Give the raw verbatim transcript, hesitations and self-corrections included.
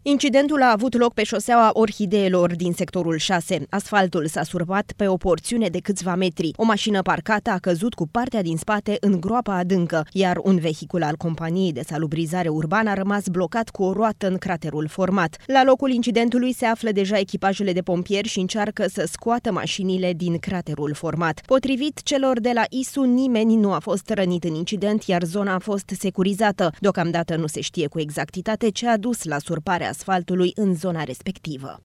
Incidentul a avut loc pe șoseaua Orhideelor din sectorul șase. Asfaltul s-a surpat pe o porțiune de câțiva metri. O mașină parcată a căzut cu partea din spate în groapa adâncă, iar un vehicul al companiei de salubrizare urbană a rămas blocat cu o roată în craterul format. La locul incidentului se află deja echipajele de pompieri și încearcă să scoată mașinile din craterul format. Potrivit celor de la I S U, nimeni nu a fost rănit în incident, iar zona a fost securizată. Deocamdată nu se știe cu exactitate ce a dus la surparea asfaltului în zona respectivă.